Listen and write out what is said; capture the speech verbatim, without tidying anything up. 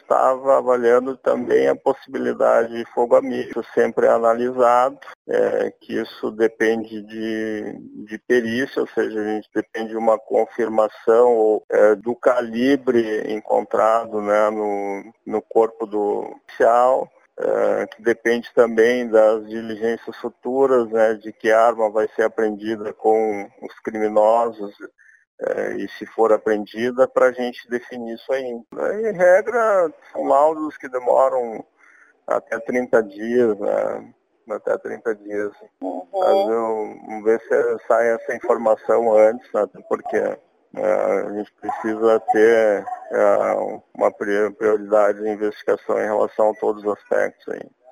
estava avaliando também a possibilidade de fogo amigo. Sempre é analisado, é, que isso depende de, de perícia, ou seja, a gente depende de uma confirmação ou, é, do calibre encontrado, né, no, no corpo do oficial. Uh, que depende também das diligências futuras, né, de que arma vai ser apreendida com os criminosos, uh, e se for apreendida, para a gente definir isso aí. Em regra, são laudos que demoram até trinta dias, né, até trinta dias. Uhum. Mas eu, vamos ver se sai essa informação antes, né, porque Uh, a gente precisa ter uh, uma prioridade de investigação em relação a todos os aspectos aí.